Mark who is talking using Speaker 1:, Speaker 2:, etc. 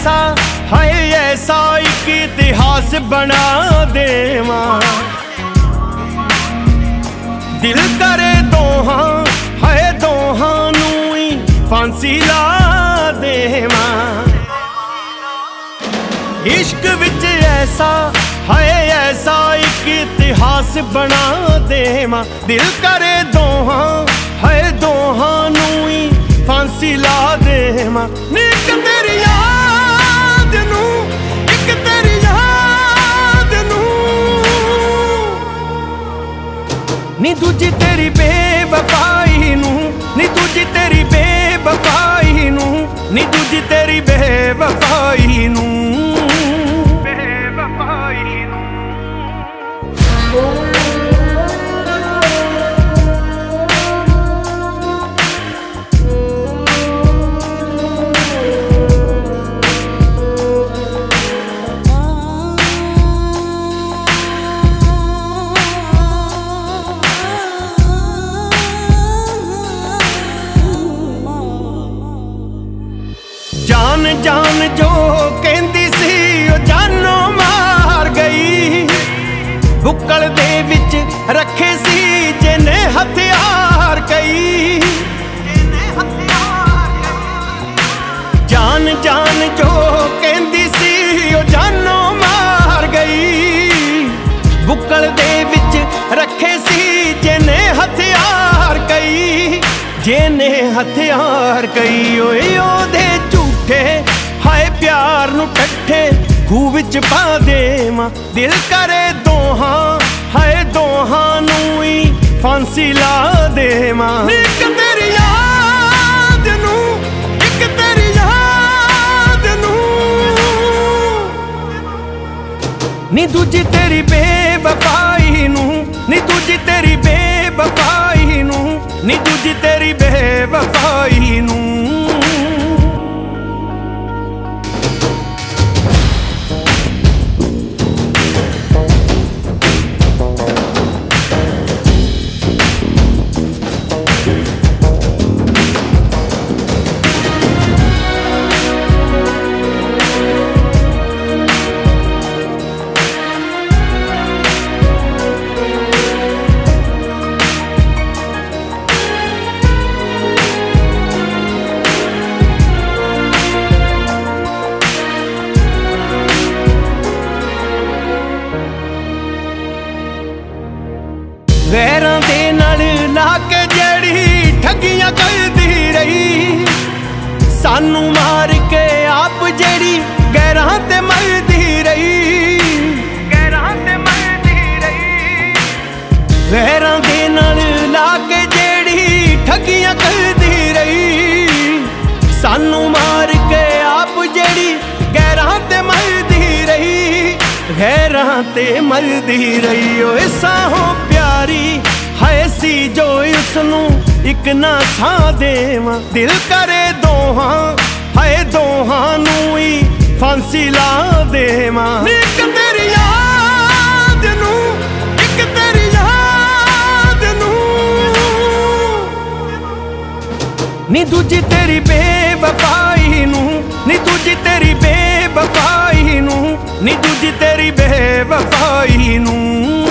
Speaker 1: ऐसा हाय ऐसा एक इतिहास बना देवां दिल करे दोहां हाय दोहां नूं ही फांसी ला देवां इश्क विच ऐसा हाय ऐसा एक इतिहास बना देवां दिल करे दोहां हाय दोहां नूं ही फांसी ला देवां निक तेरी याद नूं इक तेरी याद नूं नी दूजी तेरी बेवफाई नूं नी दूजी तेरी बेवफाई नूं नी दूजी तेरी बेवफाई नूं जान जान जो कहंदी सी ओ जानों मार गई बुक्कल दे विच रखे सी जिन्ने हथियार कई जान जान जो कहंदी सी ओ जानों मार गई बुक्कल दे विच रखे सी जिन्ने हथियार कई जिन्ने हथियार कई ओए ओदे हाय प्यार नूं कट्ठे खूह विच पा देवां दिल करे दोहां हाय दोहां नूं ही फांसी ला देवां इक तेरी याद नूं इक तेरी याद नूं नी दूजी तेरी बेवफाई नूं नी दूजी तेरी बेवफाई नूं नी दूजी तेरी बेवफाई नूं गैरां दे नाल ला के जड़ी ठगियां करदी रही सानू मार के आप जड़ी गैरां ते मरदी रही गैरां ते मरदी रही गैरां दे नाल ला के जड़ी ठगियां करदी रही सानू मार के आप जड़ी गैरां ते मरदी रही गैरां ते मरदी रही ओए साहों प्यारी हाय सी जो उसनू इक ना था देवां दिल करे दोहां हाय दोहां नूं ही फांसी ला देवां इक तेरी याद नूं इक तेरी याद नूं नी दूजी तेरी बेवफाई नूं नी दूजी तेरी बेवफाई नूं नी दूजी तेरी बेवफाई नूं